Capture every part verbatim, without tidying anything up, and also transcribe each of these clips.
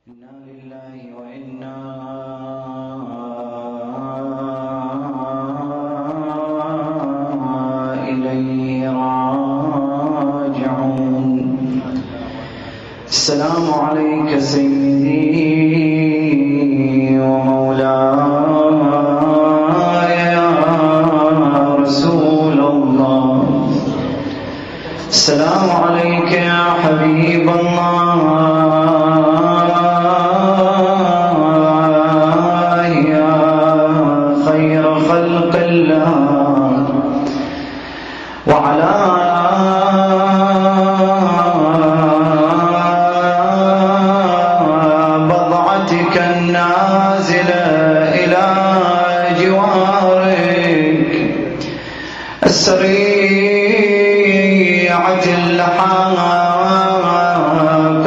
إنا لله وإنا إليه راجعون. السلام عليك سيدي ومولاي يا رسول الله. السلام عليك يا حبيب الله يا خير خلق الله، وعلى بضعتك النازلة إلى جوارك السريعة اللحاق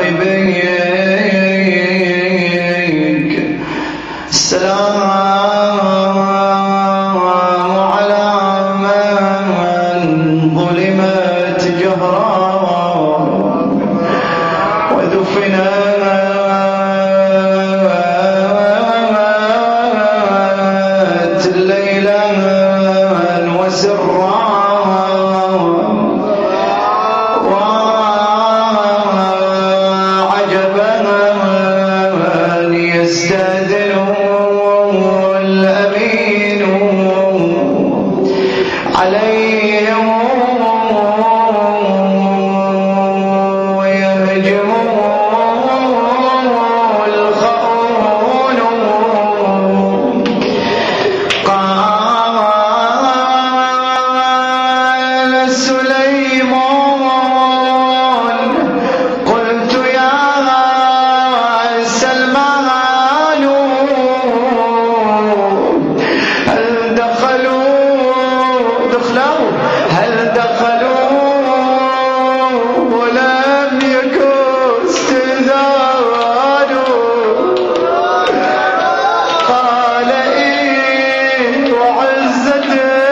بك. السلام على من ظلمت جهرا ودفنت ليلا وسرا وعجبا يستأذن الأمين عليهم ويهجم الخون. قال سليمان قلت يا سلمان هل دخلوا دخلوا هل دخلوا ولم يكن استئذانوا؟ قال إيه وعزة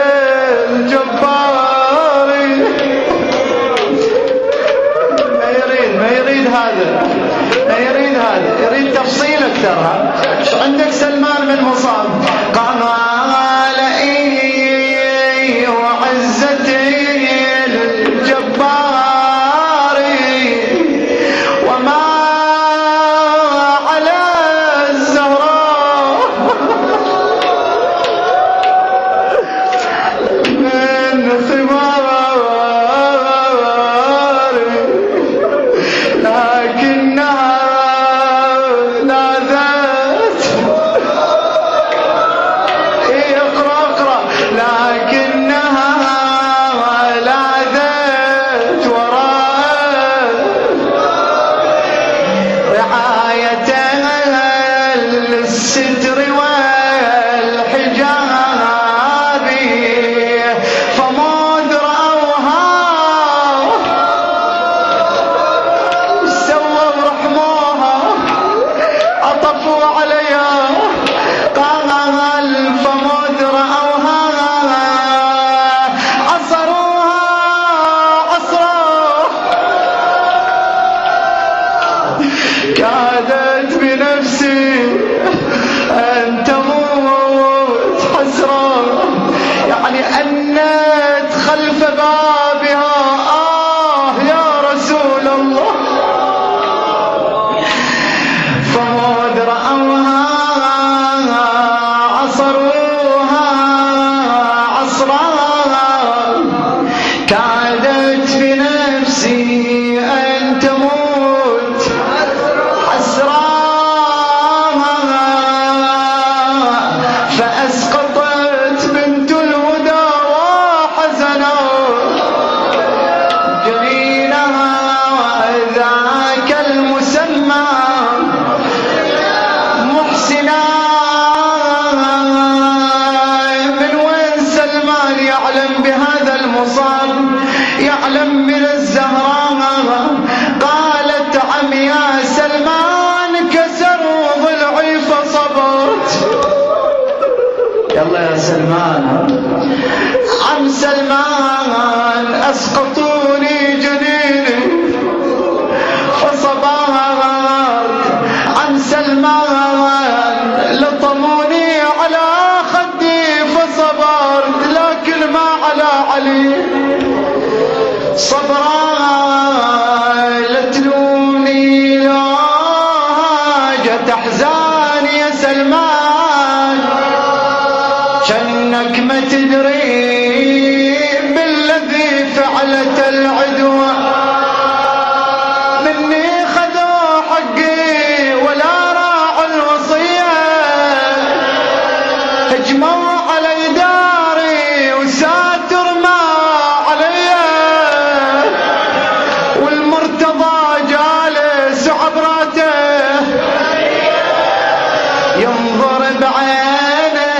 الجبار. ما يريد ما يريد هذا ما يريد هذا يريد تفصيل أكثر. ايش عندك سلمان من مصاب؟ قال إيه وعزة الجبار وما على الزهراء من ثمار لكنها لاذت. إيه اقرأ اقرأ. لكنها لاذت وراء رعاية الستر والحجاب فمذ رأوها سووا رحموها عطفوا عليها. قال فمذ رأوها عصروها عصرا كادت بنفسي أن تموت حسرا، يعني أنت خلف بابها. آه يا رسول الله. فمذ رأوها عصروها عصرا كادت بنفسي أن تموت حسرا فأسقطت بنت الهدى وحزنا جبينها وذاك المسمى محسنا. من وين سلمان يعلم بهذا المصاب؟ يعلم من الزهراء. قالت عم يا سلمان كسروا ضلعي فصبرت. يلا يا سلمان. عم سلمان أسقطوني جنيني فصبرت. عم صبرا لا تلومني لا جت احزان يا سلمان جنك ما تدري بالذي فعلت العدوى مني خذوا حقي ولا راعوا الوصية هجموا علي داري وساتر ما علي والمرتضى جالس عبراته ينظر بعينه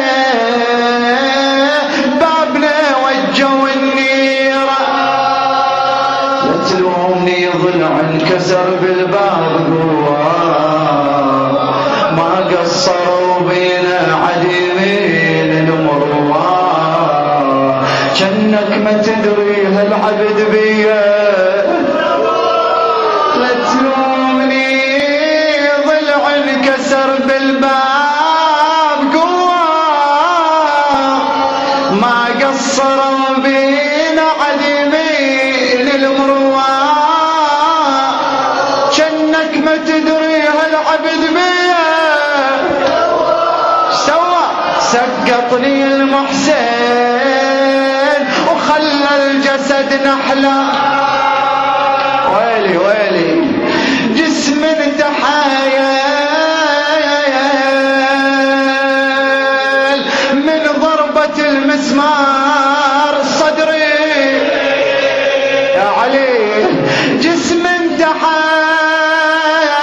بابنا وجهوا النيرة لا تلومني ضلع انكسر بالباب جوا ما قصروا بينا عديمين المروة جنك ما تدري هالعبد بيا لا تلومني ضلع انكسر بالباب جوا ما قصروا بينا عديمين المروة جنك ما تدري هالعبد بيا سوى سقطني المحسن وخلى الجسد نحلة ويلي ويلي جسم تحايل من ضربة المسمار صدري يا علي جسم تحايل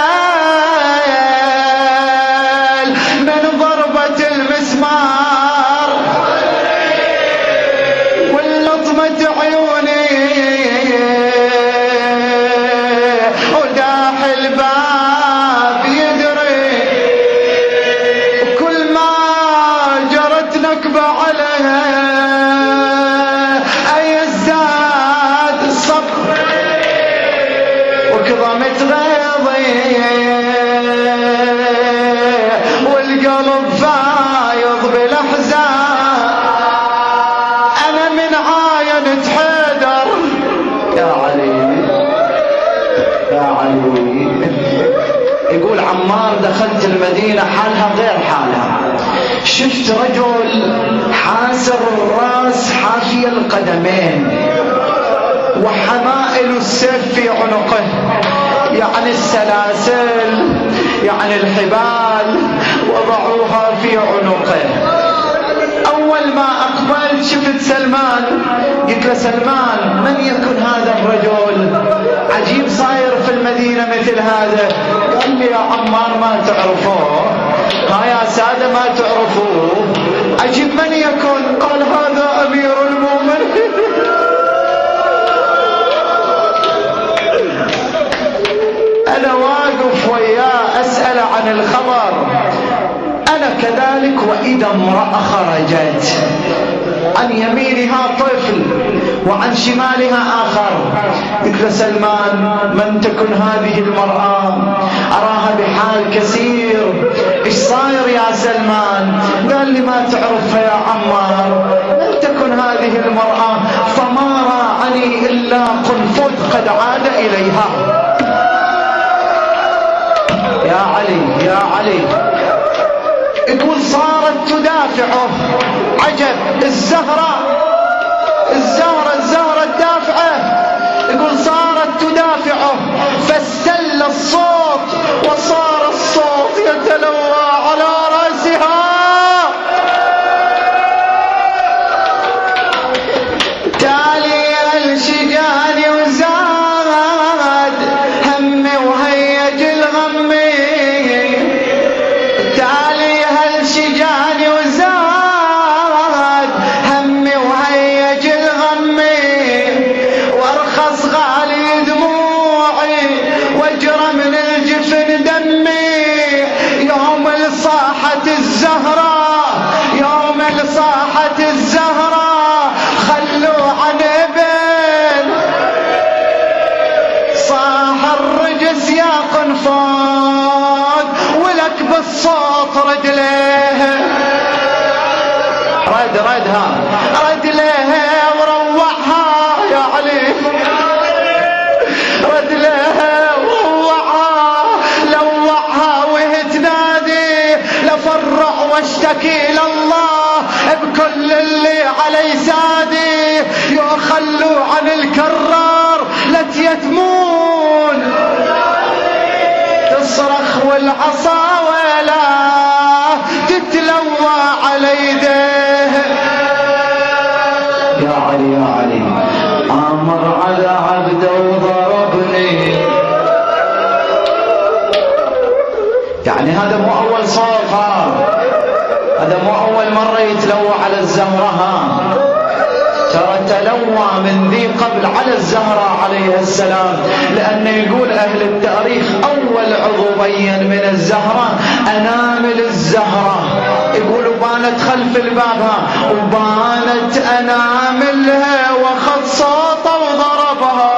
من ضربة المسمار واللطمة عيوني وداح الباب يدري كل ما جرت نكبة عليها أي ازداد الصبر وكظمت غيظي والقلب فايض بالاحزان انا من عاين حيدر يا علي يا علي يقول عمار دخلت المدينة حالها غير حالها شفت رجل حاسر الراس حافي القدمين وحمائل السيف في عنقه يعني السلاسل يعني الحبال وضعوها في عنقه أول ما أقبلت شفت سلمان قلت له سلمان من يكون هذا الرجل عجيب صاير في المدينة مثل هذا قال لي يا عمار ما تعرفوه ها يا سادة ما تعرفوه عجيب من يكون قال هذا أمير المؤمنين أنا واقف وياه أسأل عن الخبر أنا كذلك وإذا امرأة خرجت عن يمينها طفل وعن شمالها آخر قلت له سلمان من تكن هذه المرأة أراها بحال كثير إيش صاير يا سلمان قال لي ما تعرفها يا عمار من تكن هذه المرأة فما راعني إلا قنفذ قد عاد إليها يا علي يا علي يقول صارت تدافعه عجب الزهرة الزهرة الزهرة الدافعة يقول صارت تدافعه فاستل الصوت وصار الصوت يتلوى على رأسها تالي الشجان وزاد همي وهيج الغم تالي هالشجان وزاد همي وهيج الغم وارخص غالي دموعي واجرى من الجفن دمي يوم لصاحت الزهرة يوم لصاحت الزهرة خلوا عن ابن صاح الرجس يا قنفذ ولك بالصوت رد ليه رد ردها رد ليه وروعها يا علي واشتكي إلى الله بكل اللي علي سادي، يخلوا عن الكرار لتيتمون، تصرخ والعصا ولا تتلوى على يديه. يا علي يا علي أمر على عبده وضربني. يعني هذا مو أول صوت، هذا مو أول مرة يتلوى على الزهرة، ها ترى تلوى من ذي قبل على الزهرة عليه السلام، لأن يقول أهل التاريخ أول عضو بين من الزهرة أنامل الزهرة، يقولوا بانت خلف البابها وبانت أناملها وخذ صوته وضربها،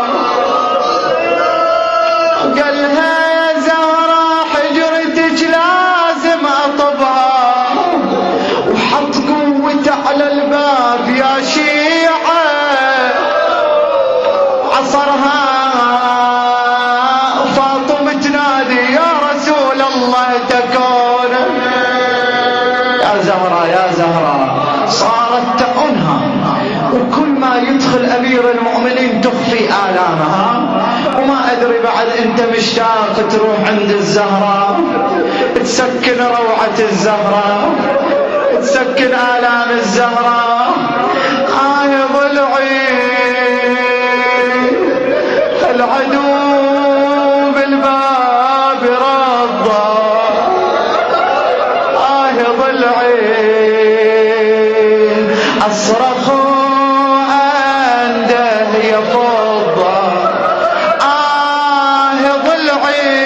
قالها يا زهرة حجرتك لازم أطبها، وحط قوته على الباب يا شيعة، عصرها فاطمة تنادي يا رسول الله تكون. يا زهرة يا زهرة صارت تأنها، وكل ما يدخل أمير المؤمنين تخفي آلامها، وما أدري بعد أنت مشتاق تروح عند الزهرة تسكن روعة الزهرة، تسكن آلام الزهرة. آه ضلعي العدو بالباب رضى، آه ضلعي أصرخ عنده يفض، آه ضلعي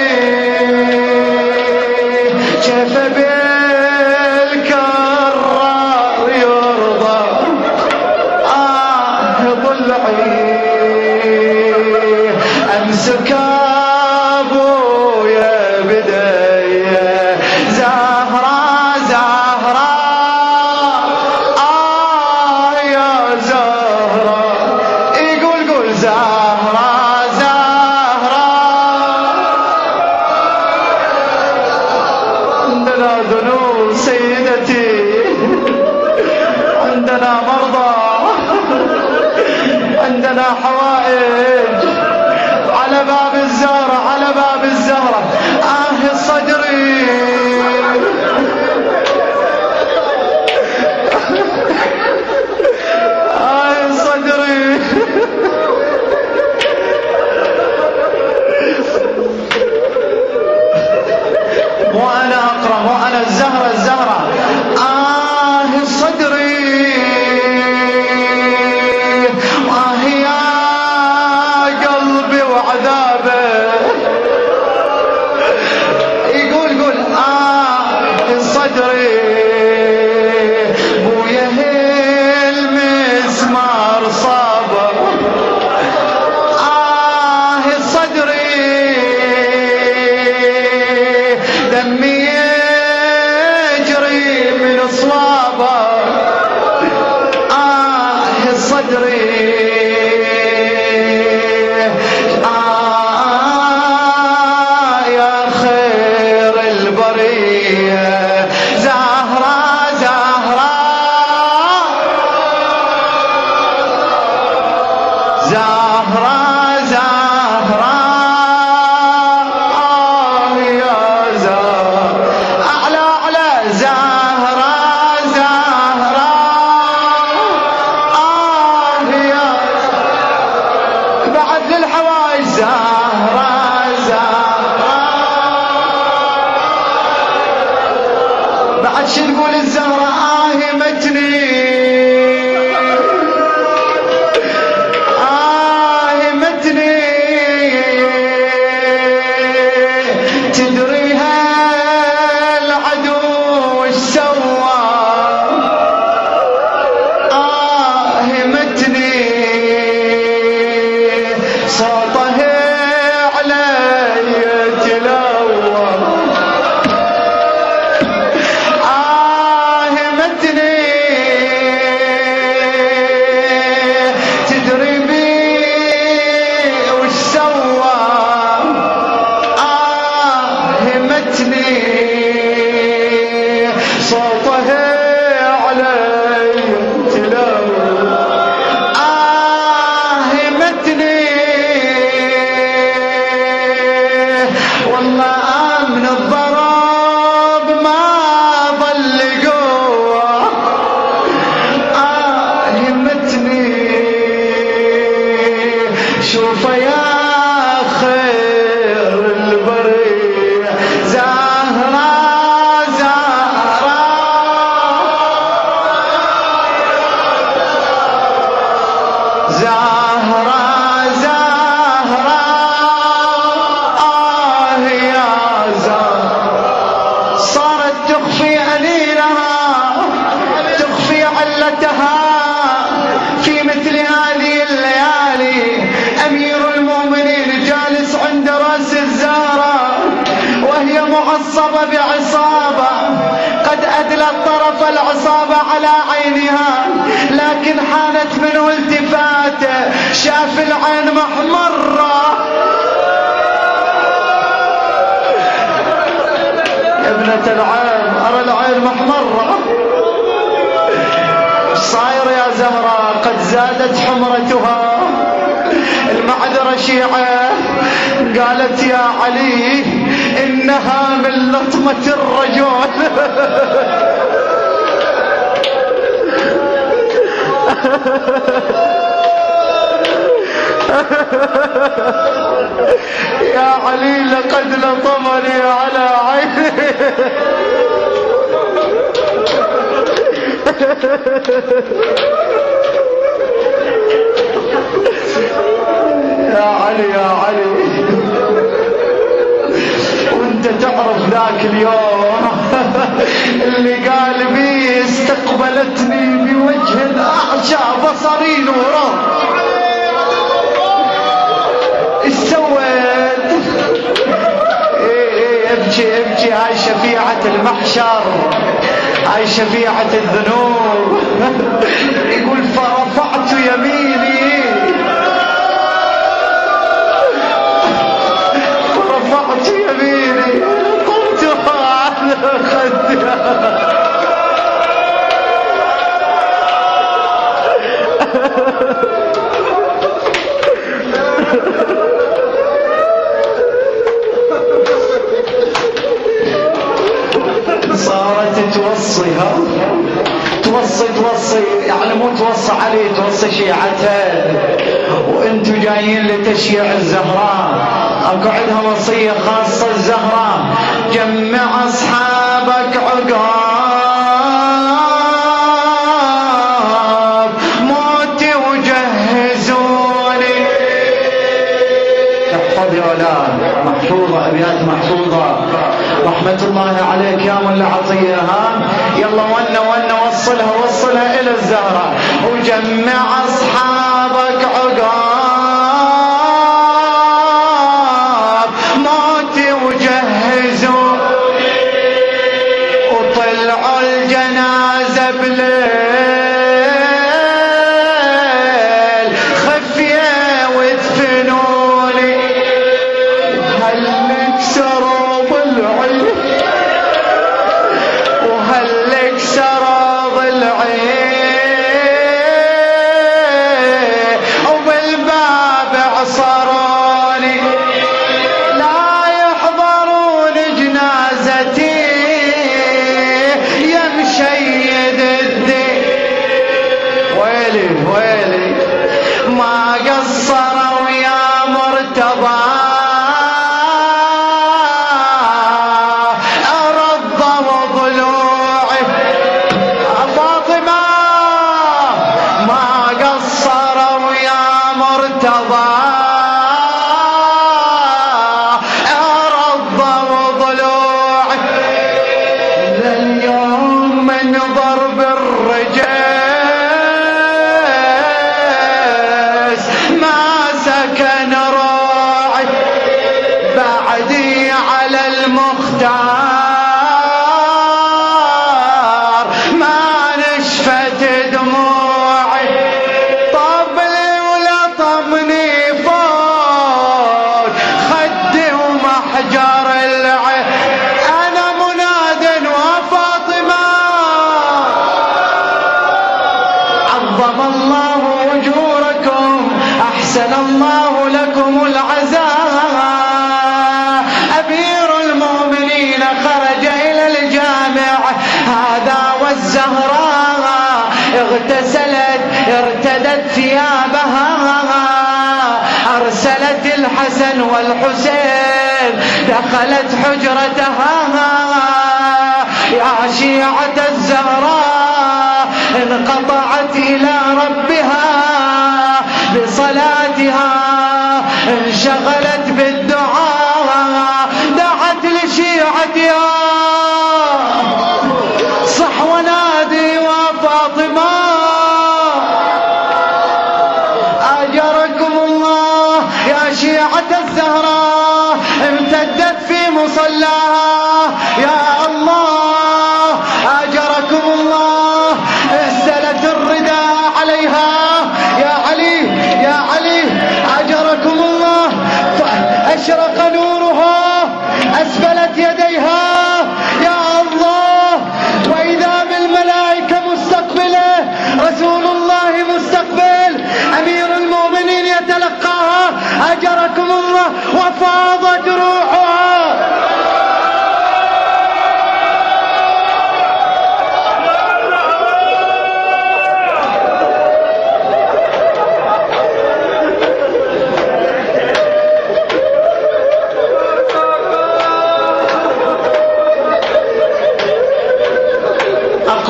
كيف بالكرار يرضى، آه ضلعي أمسك أبويا بداية زهرة زهرة، آه يا زهرة، يقول قول زهرة زهرة. عندنا ذنوب سيدتي، عندنا مرضى، عندنا حوائج، على باب الزهرة على باب الزهرة. آه صدري آه صدري مو أنا أقرأ، مو أنا الزهرة الزهرة. آه صدري آه يا قلبي وعذابه، يقول قول آه صدري بويا المسمار صابر، آه صدري دمي يجري من صوابه، آه صدري آه يا خير البرية زهرة زهرة زهرة زهرة، آه يا زهرة أعلى أعلى زهرة زهرة، آه يا بعد للحوايج زهرة زهرة. بعد شو تقول الزهرة؟ آه متني آه متني تدريها العدو وش سوى، آه متني صوته علي تلوى، آه متني تدري بي وش سوى، آه متني صوته معصبة بعصابة قد أدلت طرف العصابة على عينها، لكن حانت منه التفاته، شاف العين محمرة. يا ابنة العين، أرى العين محمرة، صاير يا زهراء؟ قد زادت حمرتها، المعذرة شيعة. قالت يا علي إنها من لطمة الرجل. يا علي لقد لطمني على عيني. يا علي يا علي، وانت تعرف ذاك اليوم اللي قال بي استقبلتني بوجه اعشى بصري نورا، ايش سويت؟ ايه ايه ابكي ابكي، هاي شفيعة المحشر، هاي شفيعة الذنوب. يقول فرفعت يميني، فرفعت يميني قمتها على خدها. صارت توصيها، توصي توصي يعني مو توصي علي، توصي شيعتها. وانتو جايين لتشييع الزهراء، اكو عندها وصية خاصة الزهراء: جمع اصحابك عقاب موتي وجهزوني. تحفظ يا اولاد، محفوظة، ابيات محفوظة. رحمة الله عليك يا ملا عطية. ها يلا ونا ونا وصلها وصلها الى الزهرة. وجمع اصحابك عقاب موتي وجهزوا، وطلعوا الجنازة بليل خفية ودفنوني. هل كسروا ضلعي وهل كسروا ضلعي وبالباب عصروني، لا يحضرون جنازتي يا مشيد الدين. ويلي ويلي ما قصروا يا مرتضى، رضوا ضلوعي. فاطمة ما قصروا يا مرتضى، رضوا ضلوعي. لليوم من ضرب الرجاس ما سكن روعي، بعدي على المختار ما نشفت دموعي. طبلي ولطمني فوق خدي ومحجر العين، انا مناد وفاطمة. عظم الله اجوركم، احسن الله لكم العزاء. امير المؤمنين خرج الى الجامع، هذا والزهراء اغتسلت ارتدت ثيابها، ارسلت الحسن والحسين دخلت حجرتها. يا شيعة الزهراء انقطعت الى ربها بصلاتها، انشغلت بالدعاء، دعت لشيعتها. صح ونادي وفاطمة اجركم الله. يا شيعة الزهراء امتدت في مصلاها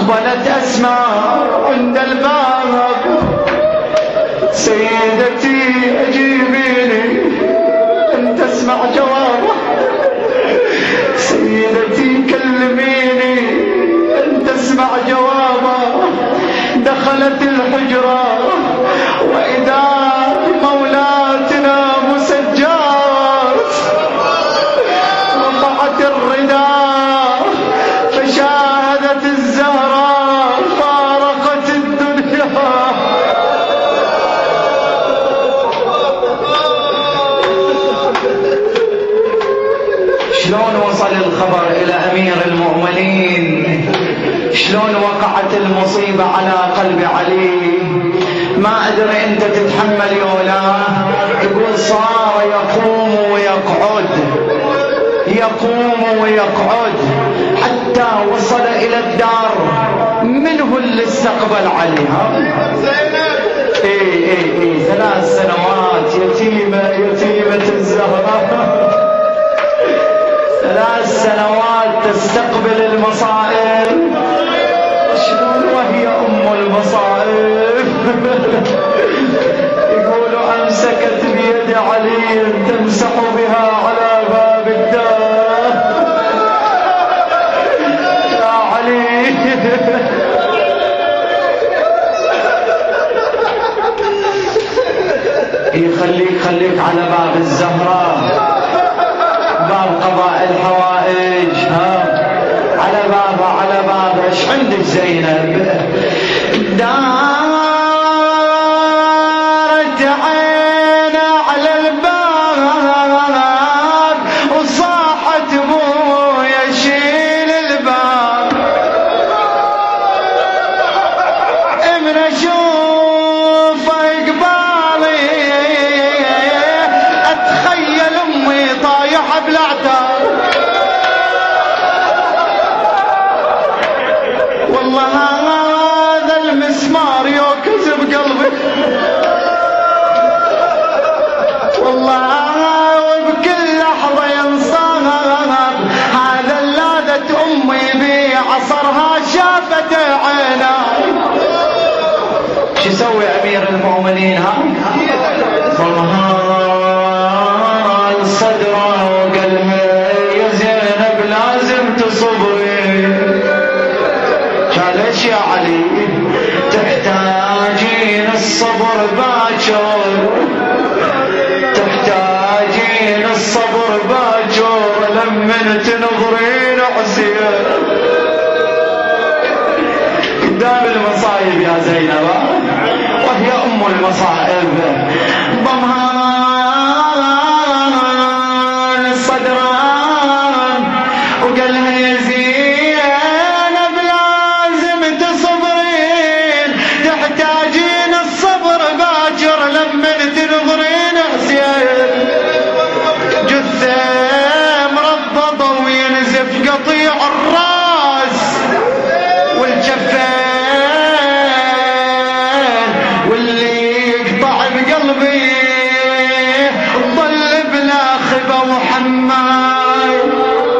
أقبلت أسماء عند الباب. سيدتي أجيبيني أن تسمع جوابه، سيدتي كلميني أن تسمع جوابه. دخلت الحجرة وإذا مولاتنا مسجات، رفعت الرداء فشاهدت الزهراء فارقت الدنيا. شلون وصل الخبر إلى أمير المؤمنين؟ شلون وقعت المصيبة على قلب علي؟ ما أدري أنت تتحمل يولا. يقول صار يقوم ويقعد يقوم ويقعد حتى وصل إلى الدار. من هو اللي استقبل عليها؟ اي اي اي ثلاث سنوات يتيمة يتيمة الزهراء، ثلاث سنوات تستقبل المصائب. شلون وهي أم المصائب؟ يقولوا أمسكت بيد علي تمسح بها على باب الدار. يا علي يخليك خليك على باب الزهراء، باب قضاء الحوائج. ها على بابها على بابها. ايش عندك زينب؟ دارت عينه على الباب وصاحت ابويا شيل الباب. من اشوف اقبالي اتخيل امي طايحه بالاعتاب. والله هذا المسمار يوكز بقلبي، والله وبكل لحظة ينصاب. هذا اللادت أمي بي عصرها شافت عينا. شو يسوي أمير المؤمنين؟ ها ضمها صدره وقلبه يا زينب لازم تصبري. ليش يا علي؟ تحتاجين الصبر باكر، تحتاجين الصبر باكر لمن تنظرين عسير قدام المصايب يا زينب، وهي أم المصائب. ضمان الصدران وقالها يا زينب لازم تصبرين، تحتاجين الصبر باكر لمن تنظرين عسير. جثة مربضة وينزف قطيع الراس والجفين، واللي يقطع بقلبي ضل بلا خبا وحماي.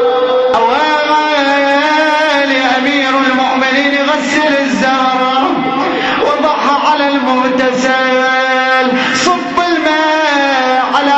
أويل يا أمير المؤمنين غسل الزهرة وضعها على المغتسل، صب الماء على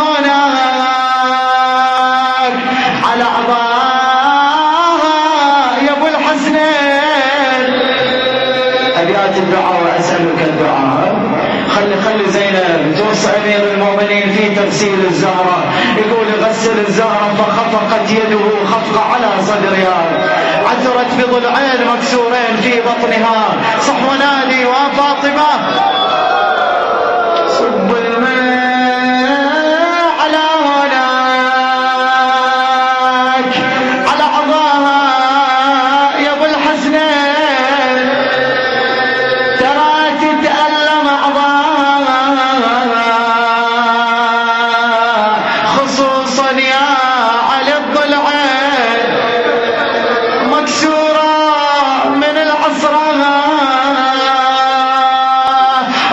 هناك على عظاها يا ابو الحسنين. أبيات الدعاء وأسألك الدعاء. خلي خلي زينب توصي أمير المؤمنين في تغسيل الزهرة. يقول غسل الزهرة فخفقت يده خفقة على صدرها، عثرت بضلعين مكسورين في بطنها. صح ونادي وفاطمة صب الماء على هناك على عظاها يا ابو الحسنين، ترى تتألم عظاها خصوصا يا على الضلعين مكسورة من العصرة.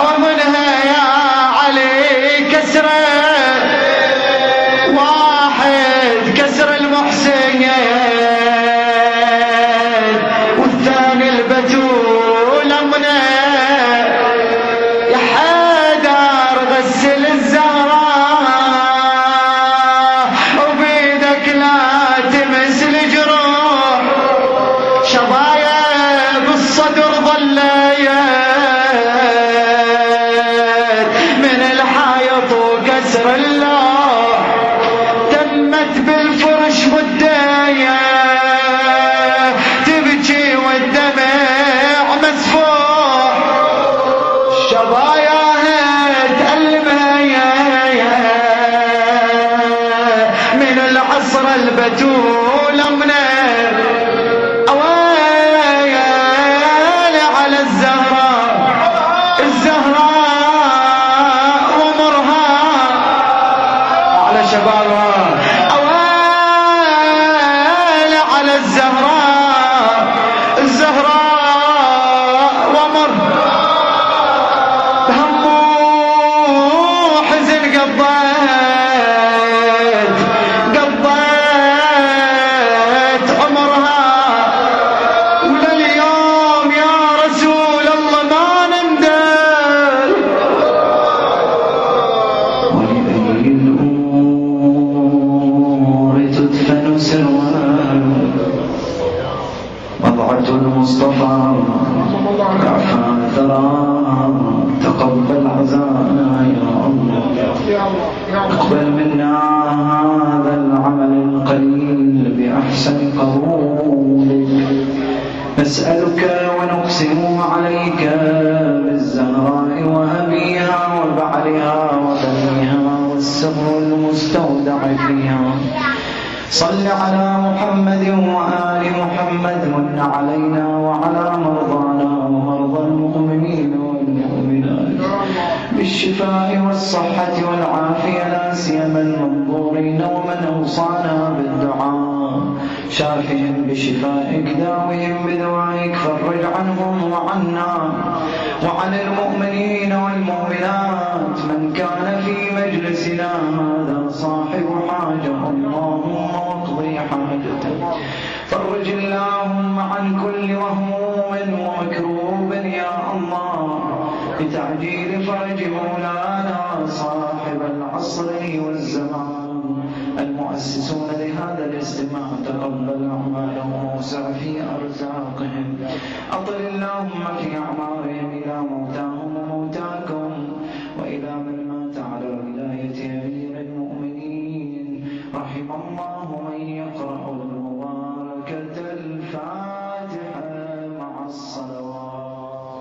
المصطفى يعفى ثراها تقبل عزانا يا الله اقبل منا هذا العمل القليل بأحسن قبولك نسألك ونقسم عليك بالزهراء وأبيها وبعلها وبنيها والسر المستودع فيها صل على محمد وآل محمد من علينا وعلى مرضانا ومرضى المؤمنين والمؤمنات بالشفاء والصحة والعافية لا سيما المنظورين ومن أوصانا بالدعاء شافهم بشفائك داوهم بدوائك فرج عنهم وعنا وعن المؤمنين والمؤمنات من كان في مجلسنا هذا صاحب حاجة اللهم واقضي حاجته فرج اللهم عن كل وهموم ومكروب يا الله بتعجيل فرج مولانا صاحب العصر والزمان المؤسسون لهذا الاجتماع تقبل أعمالهم ووسع في أرزاقهم أطل اللهم في أعمارهم إلى موتاهم وموتاكم وإلى من مات على ولاية أمير المؤمنين رحم الله من يقرأ المباركة الفاتحة مع الصلوات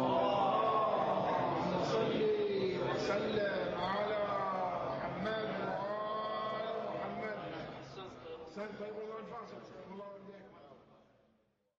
صلي وسلم على محمد وآل محمد.